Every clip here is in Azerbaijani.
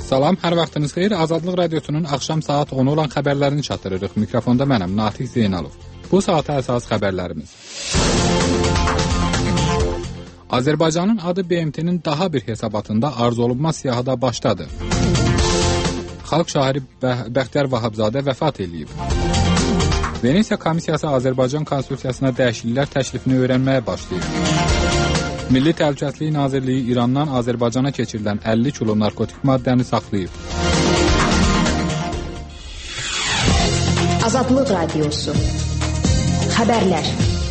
Salam, hər vaxtınız xeyir. Azadlıq Radiosunun axşam saat 10 olan xəbərlərini çatdırırıq. Mikrofonda mənəm, Natiq Zeynalov. Bu saata əsas xəbərlərimiz. Azərbaycanın adı BMT-nin daha bir hesabatında arzu olunmaz siyahıda başladı. Xalq şairi Bəxtiyar Vahabzadə vəfat edib. Venesiya Komissiyası Azərbaycan Konstitusiyasına dəyişikliklər təklifini öyrənməyə başlayıb. Milli Təhlükəsizlik Nazirliyi İrandan Azərbaycana keçirilən 50 kilo narkotik maddəni saxlayıb. Azadlıq Radiosu. Xəbərlər.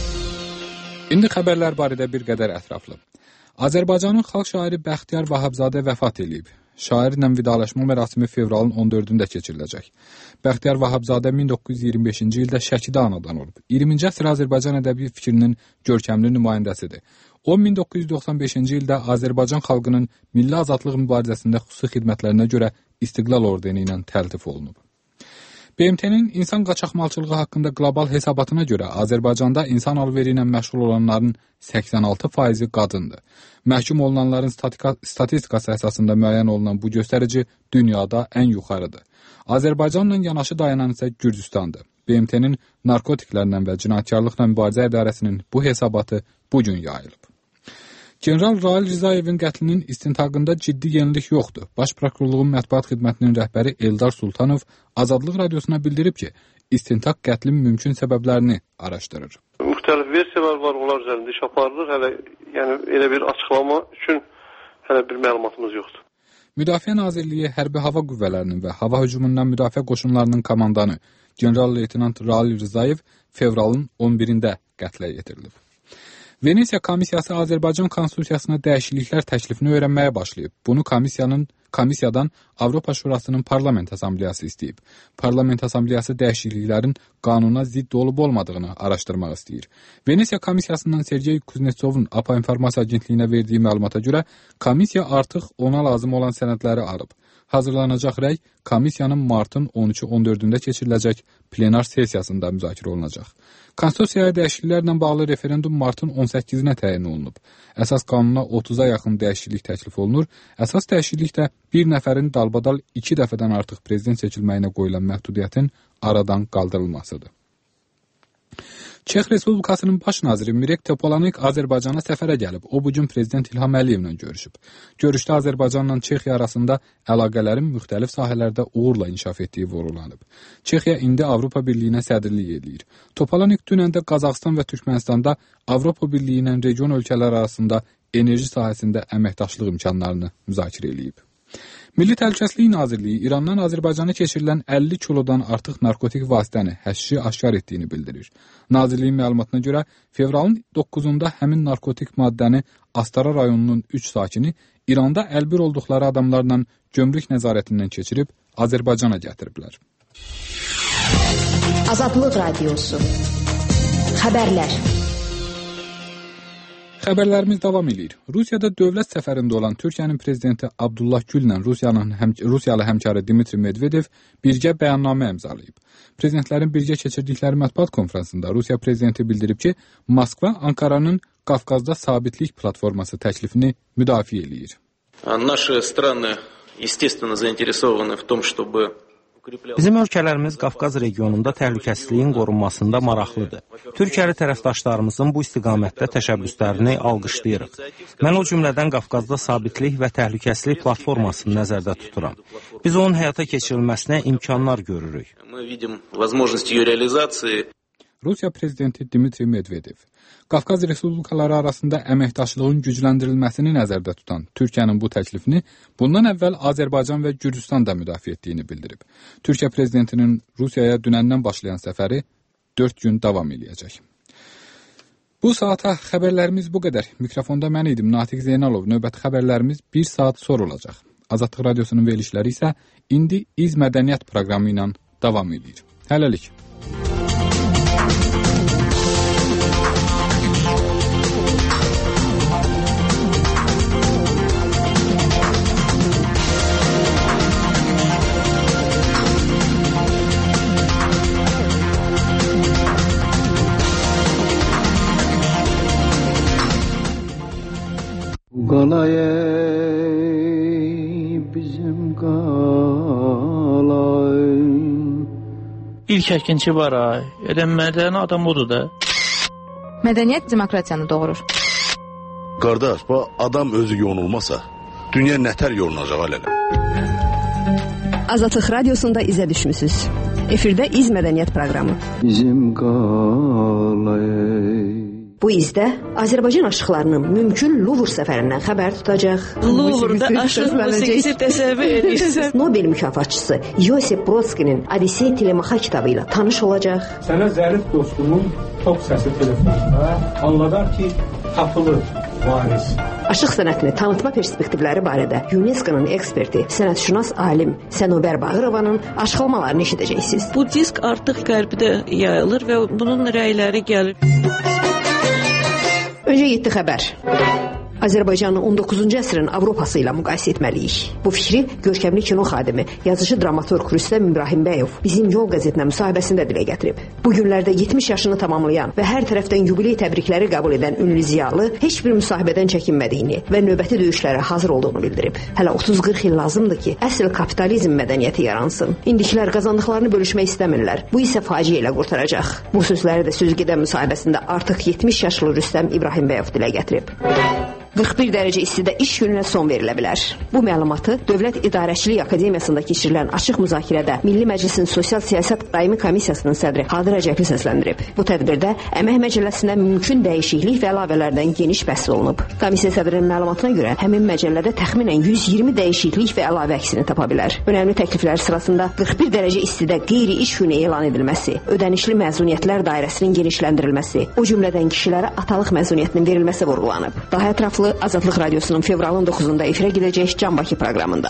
İndi xəbərlər barədə bir qədər ətraflı. Azərbaycanın xalq şairi Bəxtiyar Vahabzadə vəfat edib. Şairlə vidalaşma mərasimi fevralın 14-də keçiriləcək. Bəxtiyar Vahabzadə 1925-ci ildə Şəkidə anadan olub. 20-ci əsr Azərbaycan ədəbi fikrinin görkəmli nümayəndəsidir. O 1995-ci ildə Azərbaycan xalqının milli azadlıq mübarizəsində xüsusi xidmətlərinə görə İstiqlal ordeni ilə təltif olunub. BMT-nin insan qaçaqmalçılığı haqqında qlobal hesabatına görə Azərbaycanda insan alveri ilə məşğul olanların 86% qadındır. Məhkum olunanların statistikası əsasında müəyyən olunan bu göstərici dünyada ən yuxarıdır. Azərbaycanla yanaşı dayanan isə Gürcüstandır. BMT-nin narkotiklərlə və cinayətkarlıqla mübarizə idarəsinin bu hesabatı bugün yayılıb. General Rail Rizayevin qətlinin istintaqında ciddi yenilik yoxdur. Baş Prokurorluğun mətbuat xidmətinin rəhbəri Eldar Sultanov Azadlıq Radiosuna bildirib ki, istintaq qətlin mümkün səbəblərini araşdırır. Müxtəlif versiyalar var, onlar üzərində iş aparılır. Yəni elə bir açıqlama üçün hələ bir məlumatımız yoxdur. Müdafiə Nazirliyi Hərbi Hava Qüvvələrinin və Hava Hücumundan Müdafiə Qoşunlarının komandanı General-Leytenant Rail Rizayev fevralın 11-də qətlə yetirilib. Venesiya Komissiyası Azərbaycan Konstitusiyasına dəyişikliklər təklifini öyrənməyə başlayıb. Bunu komissiyadan Avropa Şurasının Parlament Assambleyası istəyib. Parlament Assambleyası dəyişikliklərin qanuna zidd olub-olmadığını araşdırmaq istəyir. Venesiya Komissiyasından Sergey Kuznetsovun APA İnformasiya Agentliyinə verdiyi məlumata görə komissiya artıq ona lazım olan sənədləri alıb. Hazırlanacaq rəy komissiyanın martın 13-14-də keçiriləcək plenar sessiyasında müzakirə olunacaq. Konstitusiyaya dəyişikliklərlə bağlı referendum martın 18-nə təyin olunub. Əsas qanuna 30-a yaxın dəyişiklik təklif olunur. Əsas dəyişiklik də bir nəfərin dalbadal 2 dəfədən artıq prezident seçilməyinə qoyulan məhdudiyyətin aradan qaldırılmasıdır. Çex Respublikasının baş naziri Mirek Topolanink Azərbaycana səfərə gəlib. O bugün prezident İlham Əliyevlə görüşüb. Görüşdə Azərbaycanla Çexiya arasında əlaqələrin müxtəlif sahələrdə uğurla inkişaf etdiyi vurğulanıb. Çexiya indi Avropa Birliyinə sədrlik edir. Topolanink dünən də Qazaxıstan və Türkmənistanda Avropa Birliyi ilə region ölkələr arasında enerji sahəsində əməkdaşlıq imkanlarını müzakirə edib. Milli Təhlükəsizlik Nazirliyi İrandan Azərbaycana keçirilən 50 kilodan artıq narkotik vasitəni, həşişi aşkar etdiyini bildirir. Nazirliyin məlumatına görə fevralın 9-da həmin narkotik maddəni Astara rayonunun 3 sakini İranda əlbir olduqları adamlarla gömrük nəzarətindən keçirib Azərbaycana gətiriblər. Azadlıq Radiosu. Xəbərlər. Xəbərlərimiz davam edir. Rusiyada dövlət səfərində olan Türkiyənin prezidenti Abdullah Güllə Rusiyalı həmkarı Dmitri Medvedev birgə bəyannamə imzalayıb. Prezidentlərin birgə keçirdikləri mətbuat konfransında Rusiya prezidenti bildirib ki, Moskva Ankaranın Qafqazda sabitlik platforması təklifini müdafiə eləyir. Наши страны, естественно, заинтересованы в том, чтобы Bizim ölkələrimiz Qafqaz regionunda təhlükəsizliyin qorunmasında maraqlıdır. Türkiyəli tərəfdaşlarımızın bu istiqamətdə təşəbbüslərini alqışlayırıq. Mən o cümlədən Qafqazda sabitlik və təhlükəsizlik platformasını nəzərdə tuturam. Biz onun həyata keçirilməsinə imkanlar görürük. Rusiya prezidenti Dmitri Medvedev Qafqaz Respublikaları arasında əməkdaşlığın gücləndirilməsini nəzərdə tutan Türkiyənin bu təklifini bundan əvvəl Azərbaycan və Gürcüstan da müdafiə etdiyini bildirib. Türkiyə prezidentinin Rusiyaya dünəndən başlayan səfəri 4 gün davam edəcək. Bu saata xəbərlərimiz bu qədər. Mikrofonda mən idim, Natiq Zeynalov. Növbəti xəbərlərimiz 1 saat sonra olacaq. Azadlıq Radiosunun verilişləri isə indi İz Mədəniyyət proqramı ilə davam edir. Hələlik. Qalay bizim qal İlk əkinçi var ay. Mədəni adam odur da. Mədəniyyət demokratiyanı doğurur. Qardaş, bu adam özü yonulmasa, dünya nətər yolunacaq alələ? Azadlıq radiosunda izə düşmüsünüz. Efirdə İz Mədəniyyət proqramı. Bizim qalay. Bu izdə Azərbaycan aşıqlarının mümkün Luvr səfərindən xəbər tutacaq. Luvrda aşıq musiqisi təsəvvür edirsiniz. Nobel mükafatçısı Yosif Brodskinin Odissey Telemaxa kitabı ilə tanış olacaq. Sənə zərif dostumun tok səsi telefonunda anladar ki, tapılır varis. Aşıq sənətini tanıtma perspektivləri barədə UNESCO-nun eksperti, sənətşünas alim Sənubər Bağırovanın aşıqlamalarını eşidəcəksiniz. Bu disk artıq qərbdə yayılır və bunun rəyləri gəlir. Öncə 7 xəbər. Azərbaycanı 19-cu əsrin Avropası ilə müqayisə etməliyik. Bu fikri görkəmli kino xadimi, yazıcı dramaturq Rüstəm İbrahimbəyov bizim Yol qəzetinə müsahibəsində dilə gətirib. Bu günlərdə 70 yaşını tamamlayan və hər tərəfdən yubiley təbrikləri qəbul edən ünlü ziyalı heç bir müsahibədən çəkinmədiyini və növbəti döyüşlərə hazır olduğunu bildirib. Hələ 30-40 il lazımdır ki, əsl kapitalizm mədəniyyəti yaransın. İndikilər qazandıqlarını bölüşmək istəmirlər. Bu isə faciə ilə qurtaracaq. Bu sözləri də söz gedən müsahibəsində artıq 70 yaşlı Rüstəm İbrahimbəyov dilə gətirib. 41 dərəcə istidə iş gününə son verilə bilər. Bu məlumatı Dövlət İdarəçilik Akademiyasında keçirilən açıq müzakirədə Milli Məclisin Sosial Siyasət Daimi Komissiyasının sədri Hadir Əcəbli səsləndirib. Bu tədbirdə Əmək Məcəlləsinə mümkün dəyişiklik və əlavələrdən geniş bəhs olunub. Komissiya sədrinin məlumatına görə həmin məcəllədə təxminən 120 dəyişiklik və əlavə əksini tapa bilər. Önəmli təkliflər sırasında 41 dərəcə istidə qeyri-iş günü elan edilməsi, ödənişli məzuniyyətlər dairəsinin genişləndirilməsi, o cümlədən kişilərə atalıq məzuniyyətinin verilməsi vurğulanıb. Daha ətraflı Azadlıq Radiosunun fevralın 9-da efirə gedəcək Can Bakı proqramında.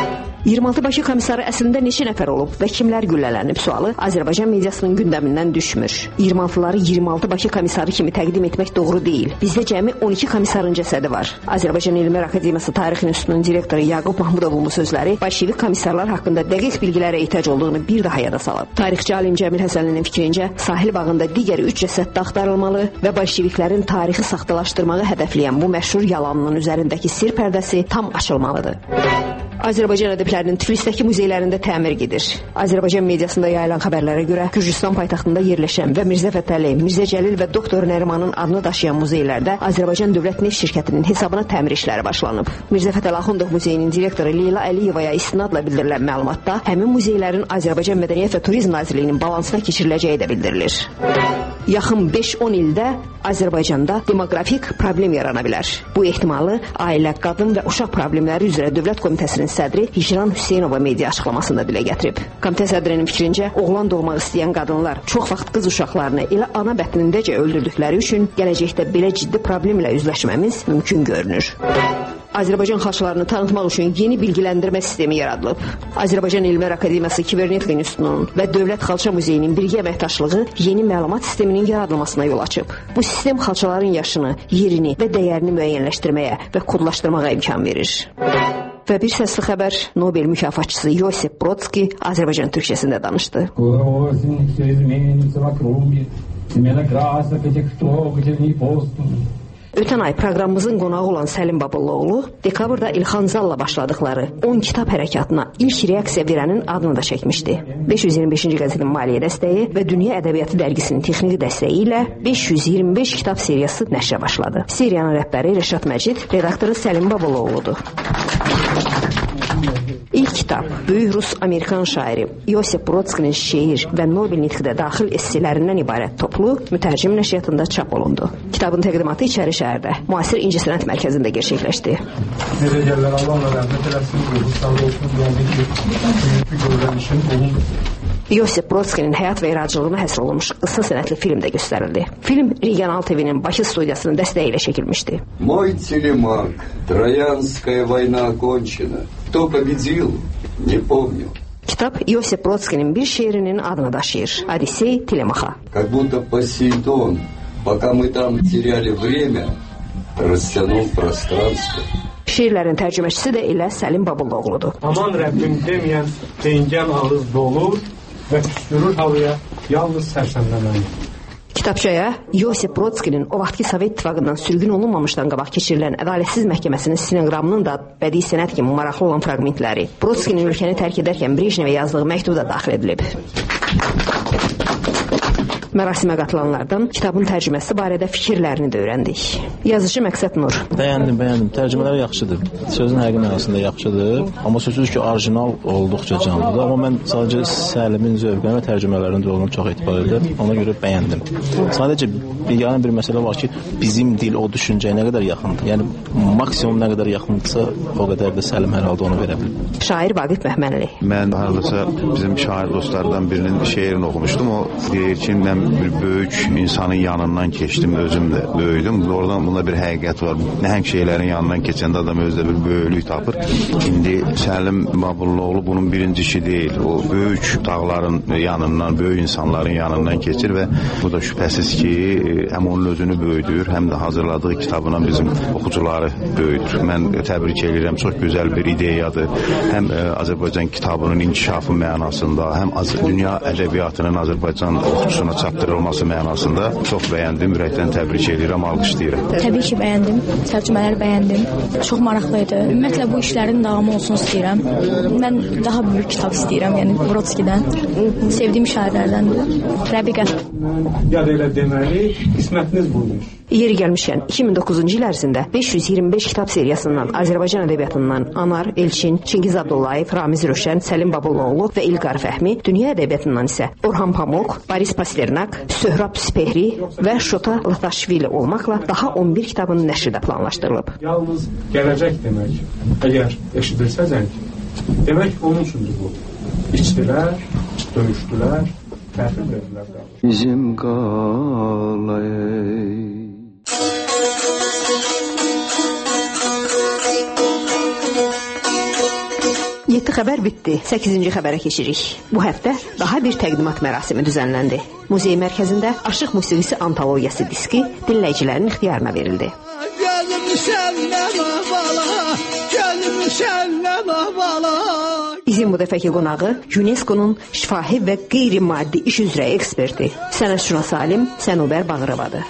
26 Bakı komissarı əslində neçə nəfər olub və kimlər güllələnib sualı Azərbaycan mediasının gündəmindən düşmür. 26-ları 26 Bakı komissarı kimi təqdim etmək doğru deyil. Bizdə cəmi 12 komissarın cəsədi var. Azərbaycan Elmlər Akademiyası Tarix İnstitutunun direktoru Yaqub Mahmudovun bu sözləri bolşevik komissarlar haqqında dəqiq bilgilərə ehtiyac olduğunu bir daha yada salıb. Tarixçi alim Cəmil Həsənlinin fikrincə, sahil bağında digər 3 cəsəd də axtarılmalı və bolşeviklərin tarixi saxtalaşdırmağı hədəfləyən bu məşhur yalanının üzərindəki sir pərdəsi tam açılmalıdır. Azərbaycan ədəblərinin Tiflisdəki muzeylərində təmir gedir. Azərbaycan mediasında yayılan xəbərlərə görə Gürcüstan paytaxtında yerləşən və Mirzə Fətəli, Mirzə Cəlil və Doktor Nərimanın adını daşıyan muzeylərdə Azərbaycan Dövlət Neft Şirkətinin hesabına təmir işləri başlanıb. Mirzə Fətəli Axundov Muzeyinin direktoru Leyla Əliyevaya istinadla bildirilən məlumatda həmin muzeylərin Azərbaycan Mədəniyyət və Turizm Nazirliyinin balansına keçiriləcəyi də bildirilir. Yaxın 5-10 ildə Azərbaycanda demoqrafik problem yarana bilər. Bu ehtimalı Ailə, Qadın və Uşaq Problemləri üzrə Dövlət Komitəsinin sədri Hicran Hüseynova media açıqlamasında dilə gətirib. Komitə sədrinin fikrincə, oğlan doğmaq istəyən qadınlar çox vaxt qız uşaqlarını elə ana bətnindəcə öldürdükləri üçün gələcəkdə belə ciddi problemlə üzləşməmiz mümkün görünür. Azərbaycan xalçalarını tanıtmaq üçün yeni bilgiləndirmə sistemi yaradılıb. Azərbaycan Elmlər Akademiyası Kibernetika İnstitutunun və Dövlət Xalça Muzeyinin birgə əməkdaşlığı yeni məlumat sisteminin yaradılmasına yol açıb. Bu sistem xalçaların yaşını, yerini və dəyərini müəyyənləşdirməyə və kodlaşdırmağa imkan verir. Və bir səsli xəbər, Nobel mükafatçısı Yosif Brodski Azərbaycan türkçəsində danışdı. Ötən ay proqramımızın qonağı olan Səlim Babulluoğlu dekabrda İlxan Zalla başladıkları 10 kitab hərəkatına ilk reaksiya verənin adını da çəkmişdi. 525-ci qəzetin maliyyə dəstəyi və Dünya Ədəbiyyatı dərgisinin texniki dəstəyi ilə 525 kitab seriyası nəşrə başladı. Seriyanın rəhbəri Rəşad Məcid, redaktoru Səlim Babulluoğludur. İlk kitab böyük Rus-Amerikan şairi Yosif Brodskinin şeir və Nobel nitqdə daxil esselərindən ibarət toplu mütərcim nəşriyyatında çap olundu. Kitabın təqdimatı İçəri şəhərdə, müasir İncəsənət mərkəzində gerçəkləşdi. Necələr Allahla rəhmət eləsin, sağ olsun, Yosif Brodskinin həyat və yaradıcılığına həsr olunmuş qısa sənətli film də göstərildi. Film Regional TV-nin Bakı studiyasının dəstəyi ilə çəkilmişdi. Мой телемак, Троянская война окончена. Кто победил, не помню. Kitab Yosif Brodskinin bir şeirinin adını daşıyır. Odissey Telemaxa. Как будто Посейдон, пока мы там теряли время, растянул пространство. Şeirlərin tərcüməçisi də elə Səlim Babulluoğludur. Aman Rəbbim deməyən cengən ağız dolur və püskürür havaya yalnız sərsəmləməni. Kitabçaya Yosif Brodskinin o vaxtki Sovet İttifaqından sürgün olunmamışdan qabaq keçirilən Ədalətsiz Məhkəməsinin stenoqramının da bədii sənət kimi maraqlı olan fraqmentləri, Brodskinin ölkəni tərk edərkən Brejnevə yazdığı məktub da daxil edilib. Mərasimə qatılanlardan kitabın tərcüməsi barədə fikirlərini də öyrəndik. Yazıcı Məqsəd Nur. Bəyəndim. Tərcümələr yaxşıdır. Sözün həqiqi mənasında yaxşıdır. Amma sözsüz ki, orijinal olduqca canlıdır. Amma mən sadəcə Səlimin zövqünə və tərcümələrin rolunu çox etibar edirəm. Ona görə bəyəndim. Sadəcə yeganə bir məsələ var ki, bizim dil o düşüncəyə nə qədər yaxındır. Yəni maksimum nə qədər yaxındırsa, o qədər də Səlim hər halda onu verə bilər. Şair Vaqif Məhmənli. Mən hardasa bizim şair dostlardan birinin şeirini oxumuşdum. O deyir ki, mən bir böyük insanın yanından keçdim, özüm də böyüdüm. Oradan bunda bir həqiqət var. Nəhəng şeylərin yanından keçəndə adam özdə bir böyüklük tapır. İndi Səlim Babulluoğlu bunun birincisi deyil. O böyük dağların yanından, böyük insanların yanından keçir və bu da şübhəsiz ki, həm onun özünü böyüdür, həm də hazırladığı kitabına bizim oxucuları böyüdür. Mən təbrik edirəm, çox gözəl bir ideyadır. Həm Azərbaycan kitabının inkişafı mənasında, həm dünya ədəbiyyatının Azərbaycan oxucusuna çatdırılması mənasında çox bəyəndim, ürəkdən təbrik edirəm, alqışlayıram. Təbii ki, bəyəndim, tərcümələri bəyəndim. Çox maraqlı idi. Ümumiyyətlə bu işlərin davamı olsun istəyirəm. Mən daha böyük kitab istəyirəm, yəni Brodskidən. Sevdiyim şairlərdəndir. Rəbiqə. Ya da elə deməli, qismətiniz buymuş. Yeri gəlmişkən 2009-cu il ərzində 525 kitab seriyasından Azərbaycan ədəbiyyatından Anar, Elçin, Çingiz Abdullayev, Ramiz Röşən, Səlim Babulluoğlu və İlqar Fəhmi, dünya ədəbiyyatından isə Orhan Pamuk, Boris Pasternak, Söhrab Spehri və Şota Lataşvili olmaqla daha 11 kitabın nəşri də planlaşdırılıb. Yalnız gələcək demək, əgər eşidirsə zəng, demək onun üçündür bu. İçdilər, döyüşdülər, təhvil verdilər. Bizim qalay. Yeddi xəbər bitdi. 8-ci xəbərə keçirik. Bu həftə daha bir təqdimat mərasimi düzənləndi. Muzey mərkəzində Aşıq musiqisi antologiyası diski dinləyicilərin ixtiyarına verildi. Bizim bu dəfəki qonağı UNESCO-nun şifahi və qeyri-maddi iş üzrə eksperti, sənətşünas alim Sənubər Bağırovadır.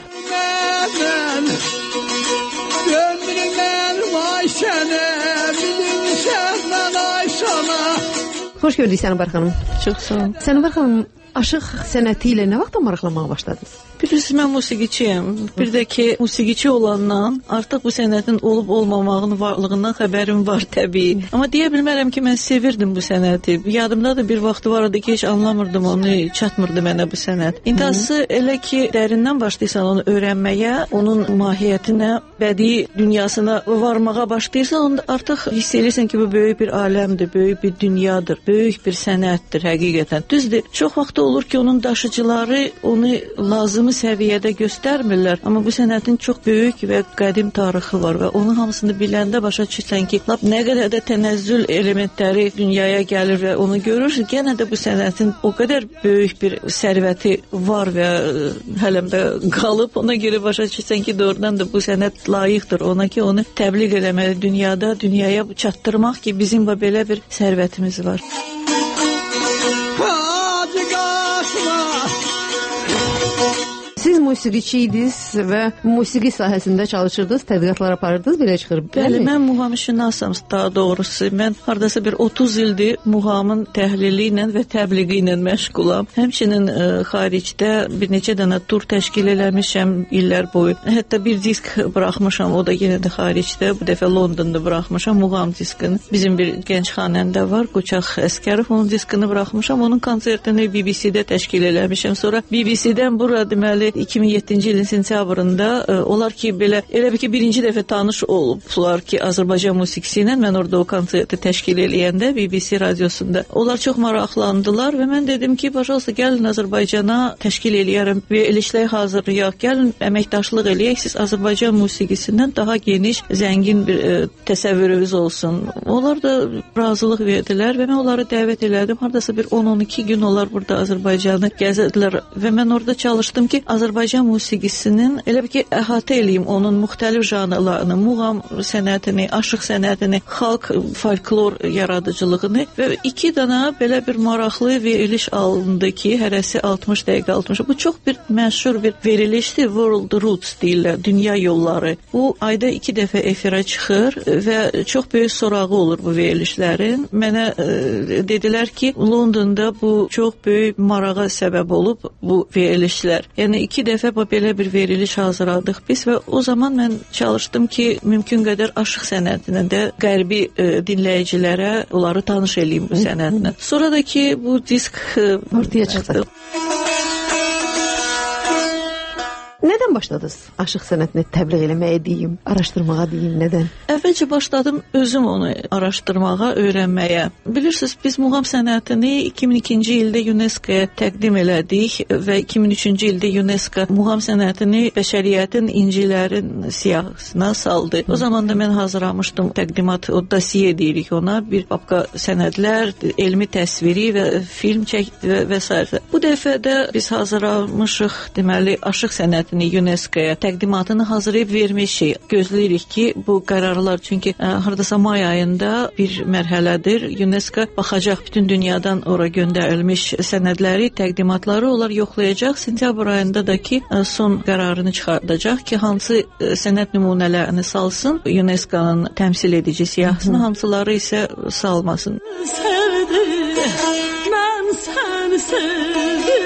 Xoş gördük Sənubər xanım. Çox sağ olun. Sənubər xanım, aşıq sənəti ilə nə vaxtdan maraqlanmağa başladınız? Bilirsiniz, mən musiqiçiyəm. Bir də ki, musiqiçi olandan artıq bu sənətin olub-olmamağının varlığından xəbərim var təbii. Amma deyə bilmərəm ki, mən sevirdim bu sənəti. Yadımda da bir vaxtı var idi ki, heç anlamırdım onu, çatmırdı mənə bu sənət. İntihası elə ki, dərindən başlayırsan onu öyrənməyə, onun mahiyyətinə, bədii dünyasına varmağa başlayırsan, onda artıq hiss edirsən ki, bu böyük bir aləmdir, böyük bir dünyadır, böyük bir sənətdir həqiqətən. Düzdür, çox vaxt olur ki, onun daşıcıları onu lazım səviyyədə göstərmirlər, amma bu sənətin çox böyük və qədim tarixi var və onun hamısını biləndə başa düşürsən ki, nə qədər də tənəzzül elementləri dünyaya gəlir və onu görürsən, yenə də bu sənətin o qədər böyük bir sərvəti var və hələm də qalıb, ona görə başa düşürsən ki, doğrudan da bu sənət layiqdir ona ki, onu təbliğ eləməli dünyaya çatdırmaq ki, bizim belə bir sərvətimiz var. Siz musiqiçi idiniz və musiqi sahəsində çalışırdınız, tədqiqatlar aparırdınız, belə çıxır. Bəli, mən muğamşünasam daha doğrusu. Mən hardasa bir 30 ildir muğamın təhlili ilə və təbliği ilə məşğulam. Həmçinin xaricdə bir neçə dənə tur təşkil eləmişəm illər boyu. Hətta bir disk buraxmışam, o da yenə də xaricdə. Bu dəfə Londonda buraxmışam muğam diskini. Bizim bir gənc xanəndə var, Qoçaq Əskərov, onun diskini buraxmışam. Onun konsertini BBC-də təşkil eləmişəm. Sonra BBC-dən bura deməli 2007-ci ilin sentyabrında onlar ki, belə elə bir ki, birinci dəfə tanış olublar ki, Azərbaycan musiqisi ilə mən orada o konserti təşkil eləyəndə BBC radiosunda. Onlar çox maraqlandılar və mən dedim ki, başalsa gəlin Azərbaycana təşkil eləyərəm və elişlər hazırlayaq, gəlin əməkdaşlıq eləyək, siz Azərbaycan musiqisindən daha geniş, zəngin bir təsəvvürünüz olsun. Onlar da razılıq verdilər və mən onları dəvət elədim. Hardasa bir 10-12 gün onlar burada Azərbaycanı gəzirdilər və mən orada çalışdım ki, Azərbaycan Azərbaycan musiqisinin elə bir ki, əhatə eləyim onun müxtəlif janrlarını, muğam sənətini, aşıq sənətini, xalq folklor yaradıcılığını və 2 dənə belə bir maraqlı veriliş alındı ki, hərəsi 60 dəqiqə 60. Bu çox bir məşhur bir verilişdir, World Roots deyirlər, dünya yolları. Bu ayda 2 dəfə efirə çıxır və çox böyük sorağı olur bu verilişlərin. Mənə dedilər ki, Londonda bu çox böyük marağa səbəb olub bu verilişlər. Yəni 2 dəfə belə bir veriliş hazırladıq biz və o zaman mən çalışdım ki, mümkün qədər aşıq sənətini də qərbi dinləyicilərə onları tanış eləyim bu sənətlə. Sonra da ki, bu disk ortaya çıxdı. Nədən başladınız aşıq sənətini təbliğ eləməyə deyim, araşdırmağa deyim, nədən? Əvvəlcə başladım özüm onu araşdırmağa, öyrənməyə. Bilirsiniz, biz muğam sənətini 2002-ci ildə UNESCO-ya təqdim elədik və 2003-cü ildə UNESCO muğam sənətini bəşəriyyətin incilərin siyahısına saldı. O zaman da mən hazırlamışdım təqdimat, o dosiye deyirik ona, bir papka sənədlər, elmi təsviri və film çəkdi və s. Bu dəfə də biz hazırlamışıq, deməli, aşıq sənəti UNESCO-ya təqdimatını hazırlayıb vermişik. Gözləyirik ki, bu qərarlar, çünki hardasa may ayında bir mərhələdir. UNESCO baxacaq bütün dünyadan ora göndərilmiş sənədləri, təqdimatları onlar yoxlayacaq. Sentyabr ayında da ki, son qərarını çıxardacaq ki, hansı sənət nümunələrini salsın, UNESCO-nın təmsil edici siyahısını, hansıları isə salmasın. Sevdim, mən səni sevdim.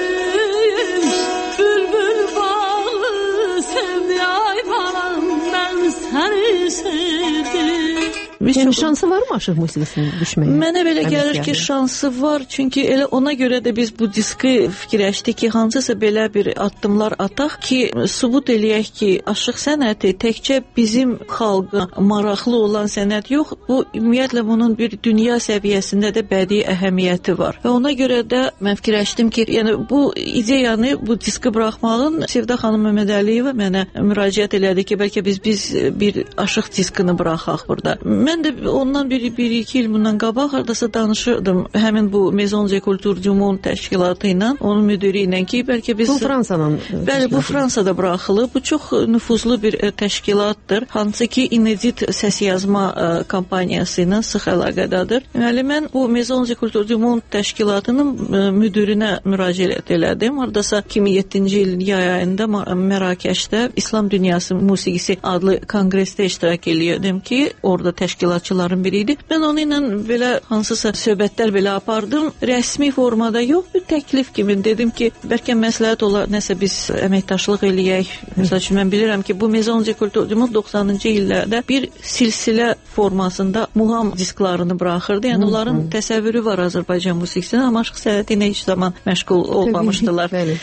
Yəni şansı var mı aşıq musiqisinin düşməyə? Mənə belə gəlir ki, şansı var, çünki elə ona görə də biz bu diski fikirləşdik ki, hansısa belə bir addımlar ataq ki, sübut eləyək ki, aşıq sənəti təkcə bizim xalqa maraqlı olan sənət yox, bu ümumiyyətlə bunun bir dünya səviyyəsində də bədii əhəmiyyəti var. Və ona görə də mən fikirləşdim ki, yəni bu ideyanı, bu diski buraxmağın Sevda xanım Məmmədəliyeva mənə müraciət elədi ki, bəlkə biz bir aşıq diskini buraxaq burada. Mən də ondan 1-2 il bundan qabaq hardasa danışırdım həmin bu Maison de Culture du Monde təşkilatı ilə, onun müdiri ilə ki, bəlkə biz... Bu Fransanın... Bəli, bu Fransada buraxılıb. Bu çox nüfuzlu bir təşkilatdır. Hansı ki, inedit səs yazma kampaniyası ilə sıx əlaqədadır. Deməli, mən bu Maison de Culture du Monde təşkilatının müdirinə müraciət elədim. Hardasa 2007-ci ilin yay ayında Mərakeşdə İslam Dünyası Musiqisi adlı konqresdə iştirak eləyirdim ki, orada təşkilatçıların biri idi. Mən onu ilə belə hansısa söhbətlər belə apardım. Rəsmi formada yox, bir təklif kimi dedim ki, bəlkə məsləhət olar, nəsə biz əməkdaşlıq eləyək. Məsəl üçün, mən bilirəm ki, bu Maison de Culture du Monde 90-cı illərdə bir silsilə formasında muğam disklarını buraxırdı. Yəni, onların təsəvvürü var Azərbaycan musiqisinə, amma aşıq sənəti ilə heç zaman məşğul olmamışdılar. Bəli.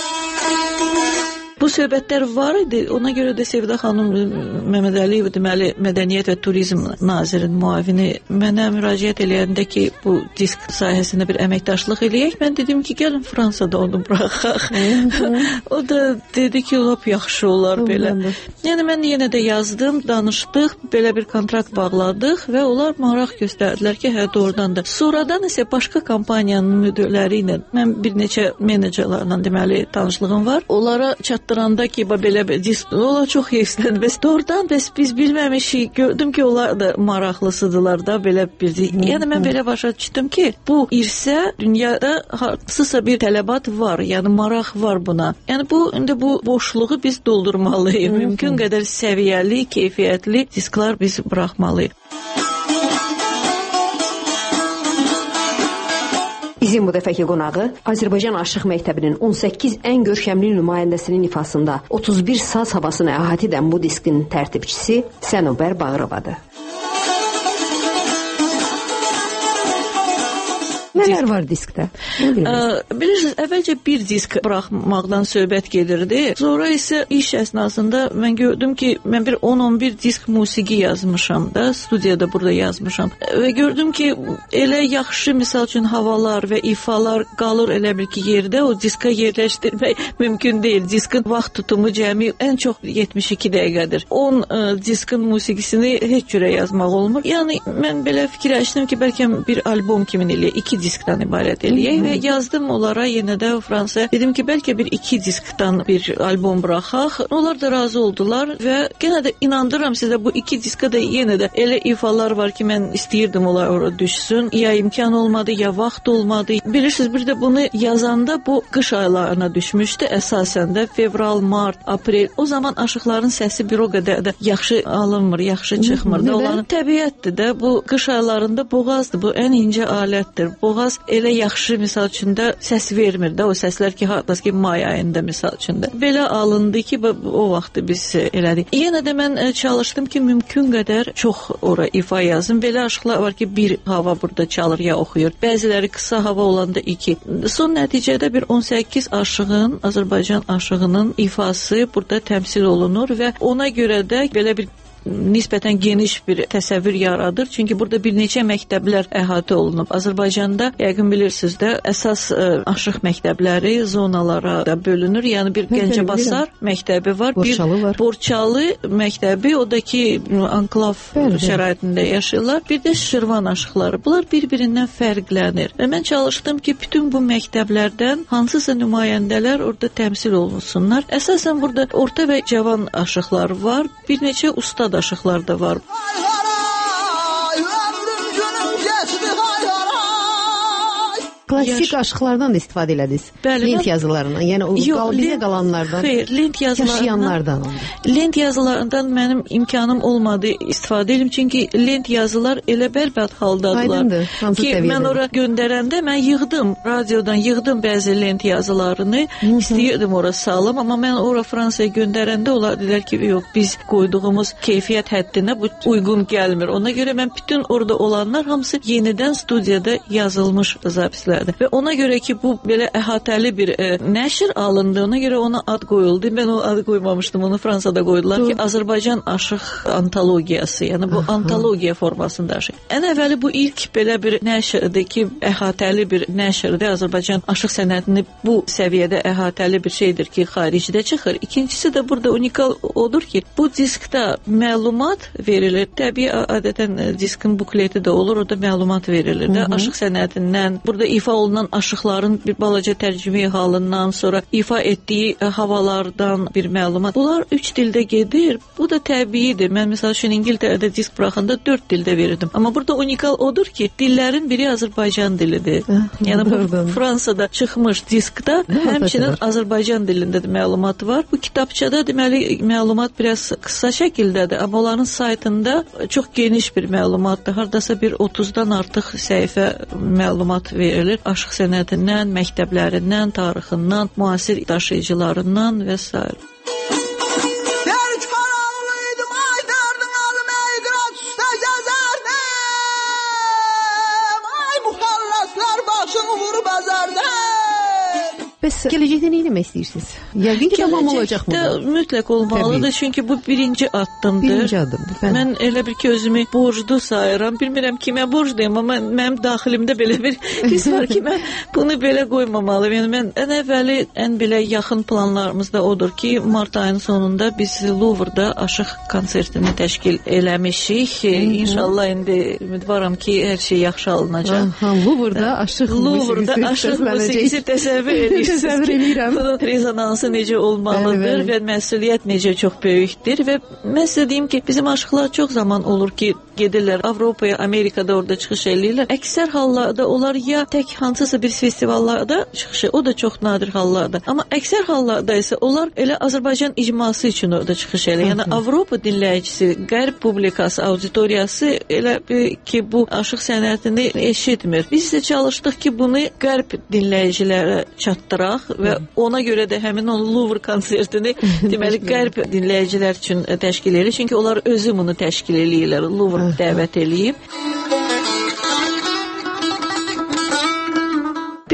Bu söhbətlər var idi. Ona görə də Sevda xanım Məmmədəliyeva, deməli, Mədəniyyət və Turizm nazirinin müavini mənə müraciət eləyəndə ki, bu disk sahəsində bir əməkdaşlıq eləyək. Mən dedim ki, gəlin Fransada onu buraxaq. O da dedi ki, lap yaxşı olar belə. Yəni, mən yenə də yazdım, danışdıq, belə bir kontrakt bağladıq və onlar maraq göstərdilər ki, hə, doğrudan da. Sonradan isə başqa kompaniyanın müdirləri ilə, mən bir neçə menecerlarla, deməli, tanışlığım var. Onlara çatdıranda ki, belə bir disk, onlar çox heysləndir. Bəs doğrudan, bəs biz bilməmişik, gördüm ki, onlar da maraqlısıdırlar da, belə bir disk. Yəni, mən belə başa düşdüm ki, bu irsə dünyada hansısa bir tələbat var, yəni maraq var buna. Yəni, bu boşluğu biz doldurmalıyıq. Mümkün qədər səviyyəli, keyfiyyətli disklar biz buraxmalıyıq. Bizim bu dəfəki qonağı Azərbaycan Aşıq Məktəbinin 18 ən görkəmli nümayəndəsinin ifasında 31 saz havasını əhatə edən bu diskin tərtibçisi Sənubər Bağırovadır. Nələr var diskdə? Bilirsiniz, əvvəlcə bir disk buraxmaqdan söhbət gedirdi. Sonra isə iş əsnasında mən gördüm ki, mən bir 10-11 disk musiqi yazmışam da, studiyada burada yazmışam. Və gördüm ki, elə yaxşı, misal üçün, havalar və ifalar qalır elə bil ki, yerdə, o diska yerləşdirmək mümkün deyil. Diskin vaxt tutumu cəmi ən çox 72 dəqiqədir. 10 diskin musiqisini heç cürə yazmaq olmur. Yəni, mən belə fikirləşdim ki, bəlkə bir albom kimin eləyək, 2 diskdən ibarət eləyək və yazdım onlara yenə də Fransaya. Dedim ki, bəlkə bir 2 diskdən bir albom buraxaq. Onlar da razı oldular və yenə də inandırıram sizə bu 2 diskə də yenə də elə ifalar var ki, mən istəyirdim onlar ora düşsün. Ya imkan olmadı, ya vaxt olmadı. Bilirsiniz, bir də bunu yazanda bu qış aylarına düşmüşdü əsasən də fevral, mart, aprel. O zaman aşıqların səsi bir o qədər də yaxşı alınmır, yaxşı çıxmırdı. Onların təbiətdir də. Bu qış aylarında boğazdır. Bu ən incə alətdir. Boğaz elə yaxşı misal üçün də səs vermir də. O səslər ki, hatta ki may ayında misal üçün də. Belə alındı ki, o vaxtı biz elədik. Yenə də mən çalışdım ki, mümkün qədər çox ora ifa yazım. Belə aşıqlar var ki, bir hava burada çalır ya oxuyur. Bəziləri qısa hava olanda 2. Son nəticədə bir 18 aşığın, Azərbaycan aşığının ifası burada təmsil olunur və ona görə də belə bir nisbətən geniş bir təsəvvür yaradır. Çünki burada bir neçə məktəblər əhatə olunub. Azərbaycanda yəqin bilirsiniz də əsas aşıq məktəbləri zonalara da bölünür. Yəni bir Gəncəbasar məktəbi var, bir Borçalı məktəbi, o da ki anklav şəraitində yaşayırlar. Bir də Şirvan aşıqları. Bunlar bir-birindən fərqlənir. Və mən çalışdım ki, bütün bu məktəblərdən hansısa nümayəndələr orada təmsil olunsunlar. Əsasən burada orta və cavan aşıqlar var. Bir neçə ustad aşıqlar da var. Klassik aşıqlardan da istifadə elədiniz. Lent yazılarından, yəni bizə qalanlardan, xeyr, lent yaşayanlardan. Lent yazılarından mənim imkanım olmadı istifadə edim, çünki lent yazılar elə bərbad haldadılar ki, mən ora göndərəndə mən yığdım, radiodan yığdım bəzi lent yazılarını, istəyirdim ora salım, amma mən ora Fransaya göndərəndə onlar dedilər ki, yox, biz qoyduğumuz keyfiyyət həddinə bu uyğun gəlmir. Ona görə mən bütün orada olanlar hamısı yenidən studiyada yazılmış zapislər. Və ona görə ki, bu belə əhatəli bir nəşr alındı, ona görə ona ad qoyuldu. Mən o adı qoymamışdım, onu Fransada qoydular ki, Azərbaycan aşıq antologiyası, yəni bu antologiya formasında aşıq. Ən əvvəli bu ilk belə bir nəşrdir ki, əhatəli bir nəşrdir. Azərbaycan aşıq sənətini bu səviyyədə əhatəli bir şeydir ki, xaricdə çıxır. İkincisi də burada unikal odur ki, bu diskdə məlumat verilir. Təbii adətən diskin bukleti də olur, orada məlumat verilir də aşıq sənətindən. Burada ifa olunan aşıqların bir balaca tərcümə halından, sonra ifa etdiyi havalardan bir məlumat. Bunlar 3 dildə gedir. Bu da təbiidir. Mən məsəl üçün İngiltərədə disk buraxanda 4 dildə verirdim. Amma burada unikal odur ki, dillərin biri Azərbaycan dilidir. Yəni bu Fransada çıxmış diskdə həmçinin Azərbaycan dilində də məlumat var. Bu kitabçada deməli məlumat biraz qısa şəkildədir, amma onların saytında çox geniş bir məlumatdır. Hardasa bir 30-dan artıq səhifə məlumat verilir. Aşıq sənətindən, məktəblərindən, tarixindən, müasir daşıyıcılarından və s. Bəs gələcəkdə nə etmək istəyirsiniz? Yəqin ki, tamam olacaq mı? Mütləq olmalıdır, çünki bu birinci addımdır. Birinci addımdır. Mən elə bir ki, özümü borclu sayıram. Bilmirəm kimə borcluyum, amma mənim daxilimdə belə bir his var ki, mən bunu belə qoymamalıyım. Yəni mən ən əvvəli, ən belə yaxın planlarımızda odur ki, mart ayının sonunda biz Louvre'da aşıq konsertini təşkil eləmişik. İnşallah indi ümidvaram ki, hər şey yaxşı alınacaq. Louvre'da aşıq musiqisi təsəvvür edirsiniz. Bunun rezonansı necə olmalıdır və məsuliyyət necə çox böyükdür və mən sizə deyim ki, bizim aşıqlar çox zaman olur ki, gedirlər Avropaya, Amerikada orada çıxış eləyirlər. Əksər hallarda onlar ya tək hansısa bir festivallarda çıxışı, o da çox nadir hallarda. Amma əksər hallarda isə onlar elə Azərbaycan icması üçün orada çıxış eləyir. Yəni Avropa dinləyicisi, qərb publikası, auditoriyası elə ki, bu aşıq sənətini eşitmir. Biz isə çalışdıq ki, bunu qərb dinləyicilərə çatdıraq və ona görə də həmin o Louvre konsertini deməli qərb dinləyicilər üçün təşkil edir. Çünki onlar özü bunu təşkil eləyirlər. Louvre dəvət eləyib. Bir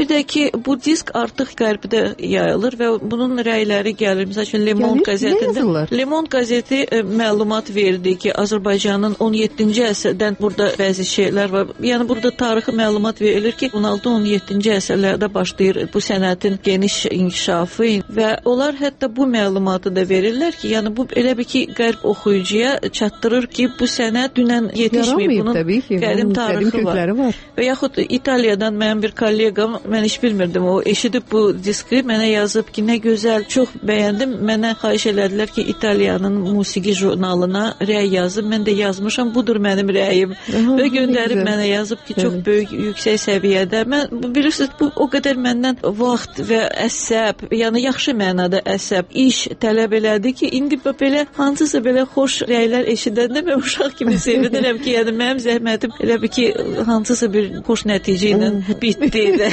də ki, bu disk artıq qərbdə yayılır və bunun rəyləri gəlir. Məsəl üçün Le Monde qəzetində. Le Monde qəzeti məlumat verdi ki, Azərbaycanın 17-ci əsrdən burada bəzi şeylər var. Yəni burada tarixi məlumat verilir ki, 16-17-ci əsrlərdə başlayır bu sənətin geniş inkişafı və onlar hətta bu məlumatı da verirlər ki, yəni bu elə bir ki, qərb oxuyucuya çatdırır ki, bu sənət dünən yetişməyib. Bunun qədim tarixi var. Və yaxud İtaliyadan mənim bir kollegam, mən heç bilmirdim, o eşidib bu diski, mənə yazıb ki, nə gözəl, çox bəyəndim. Mənə xahiş elədilər ki, İtaliyanın musiqi jurnalına rəy yazıb. Mən də yazmışam, budur mənim rəyim. Və göndərib mənə yazıb ki, çox böyük, yüksək səviyyədə. Mən bilirsiniz, bu o qədər məndən vaxt və əsəb, yəni yaxşı mənada əsəb, iş tələb elədi ki, indi belə hansısa belə xoş rəylər eşidəndə mən uşaq kimi sevinirəm ki, yəni mənim zəhmətim elə bir ki, hansısa bir xoş nəticə ilə bitdi də.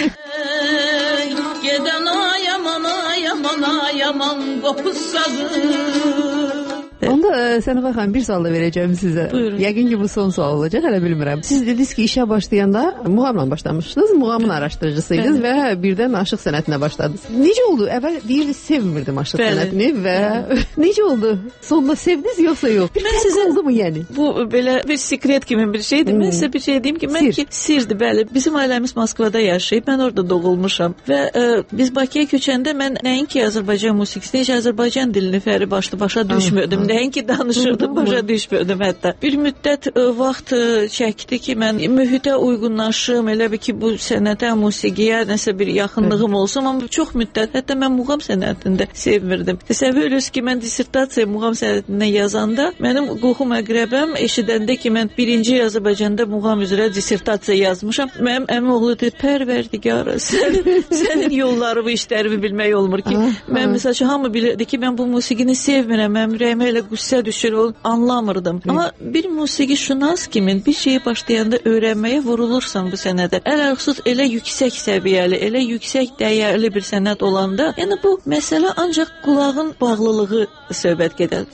Gedən ayaman ayaman ayaman qopuzsadır. Onda sənə baxan bir sual da verəcəm sizə. Buyurun. Yəqin ki, bu son sual olacaq, hələ bilmirəm. Siz dediniz ki, işə başlayanda muğamla başlamışdınız, muğamın araşdırıcısıydınız və birdən aşıq sənətinə başladınız. Necə oldu? Əvvəl deyirdiniz, sevmirdim aşıq sənətini və necə oldu? Sonunda sevdiniz yoxsa yox? Bir fərq oldu mu yəni? Bu belə bir sekret kimi bir şeydir. Mən sizə bir şey deyim ki, mən ki, sirdir, bəli. Bizim ailəmiz Moskvada yaşayıb, mən orada doğulmuşam və biz Bakıya köçəndə mən nəinki Azərbaycan musiqisini, heç Azərbaycan dilini fəri başlı başa düşmürdüm. Nəinki danışırdım, başa düşmürdüm hətta. Bir müddət vaxt çəkdi ki, mən mühitə uyğunlaşım, elə bir ki, bu sənətə, musiqiyə nəsə bir yaxınlığım olsun, amma çox müddət, hətta mən muğam sənətində sevmirdim. Təsəvvür edirsiniz ki, mən dissertasiya muğam sənətində yazanda, mənim qohum əqrəbəm eşidəndə ki, mən birinci Azərbaycanda muğam üzrə dissertasiya yazmışam, mənim əmim oğlu deyir, Pərverdigar, sənin yollarımı, işlərimi bilmək olmur ki, mən məsəl üçün hamı bilirdi ki, mən bu musiqini sevmirəm, mənim rəyimə elə qüssə düşür, anlamırdım. Amma bir musiqi şünas kimi bir şeyi başlayanda öyrənməyə vurulursan bu sənətə. Ələlxüsus elə yüksək səviyyəli, elə yüksək dəyərli bir sənət olanda, yəni bu məsələ ancaq qulağın bağlılığı söhbət gedər.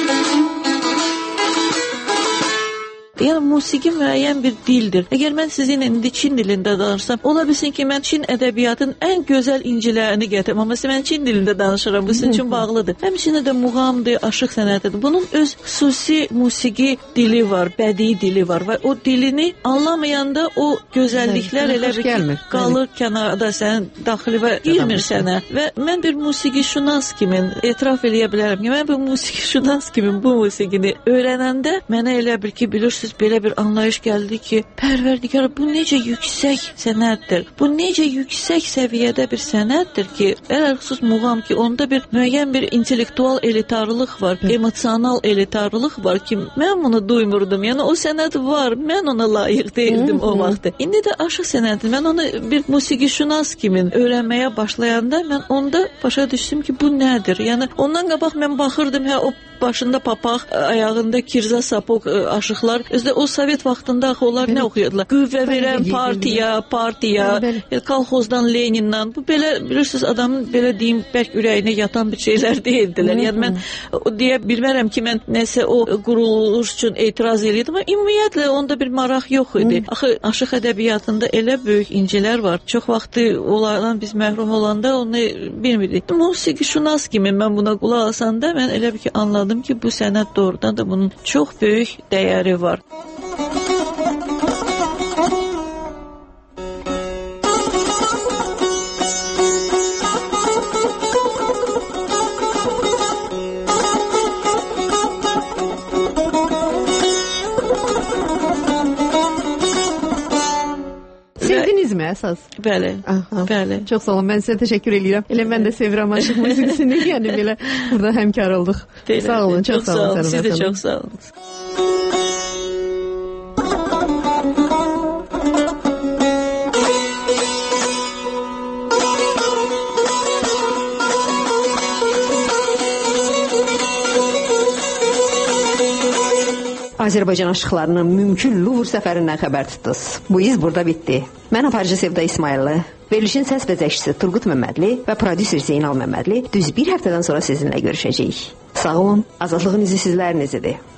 Yəni musiqi müəyyən bir dildir. Əgər mən sizinlə indi Çin dilində danışsam, ola bilsin ki, mən Çin ədəbiyyatın ən gözəl incilərini gətirim, amma mən Çin dilində danışıram, bu sizin üçün bağlıdır. Həmçinin də muğamdır, aşıq sənətidir. Bunun öz xüsusi musiqi dili var, bədii dili var və o dilini anlamayanda o gözəlliklər elə bir ki, qalır kənarda, sənin daxilə girmir sənə. Və mən bir musiqi şünas kimi etiraf eləyə bilərəm ki, mən bir musiqi şünas kimi bu musiqini öyrənəndə mənə elə bir ki, bilirsiniz, belə bir anlayış gəldi ki, Pərverdigar, bu necə yüksək sənətdir. Bu necə yüksək səviyyədə bir sənətdir ki, ələlxüsus muğam ki, onda bir müəyyən bir intellektual elitarlıq var, emosional elitarlıq var ki, mən bunu duymurdum. Yəni o sənət var, mən ona layiq deyildim o vaxtda. İndi də aşıq sənəti, mən onu bir musiqi şünas kimi öyrənməyə başlayanda mən onda başa düşdüm ki, bu nədir? Yəni ondan qabaq mən baxırdım, hə o başında papaq, ayağında kirza sapok aşıqlar. Özdə o Sovet vaxtında axı onlar nə oxuyurdular? Qüvvə verən partiya, kolxozdan, Lenindən. Bu belə, bilirsiniz, adamın belə deyim, bəlkə ürəyinə yatan bir şeylər deyildilər. Yəni mən deyə bilmərəm ki, mən nəsə o quruluş üçün etiraz edirdim, amma ümumiyyətlə onda bir maraq yox idi. Axı aşıq ədəbiyyatında elə böyük incilər var. Çox vaxtı onlardan biz məhrum olanda onu bilmirdik. Musiqi şünas kimi mən buna qulaq asanda mən elə bir ki, anladım ki, bu sənət doğrudan da bunun çox böyük dəyəri var. Sevdinizmi əsas? Bəli. Bəli. Çox sağ olun. Mən sizə təşəkkür edirəm. Elə mən də sevirəm aşıq musiqisini. Yəni belə burada həmkar olduq. Sağ olun. Çox sağ olun. Siz də çox sağ olun. Azərbaycan aşıqlarının mümkün Luvr səfərindən xəbər tutdunuz. Bu iz burada bitdi. Mən aparıcı Sevda İsmayıllı, verilişin səs vəzəkçisi Turqut Məmmədli və prodüser Zeynal Məmmədli düz bir həftədən sonra sizinlə görüşəcəyik. Sağ olun, azadlığın izi sizlərin izidir.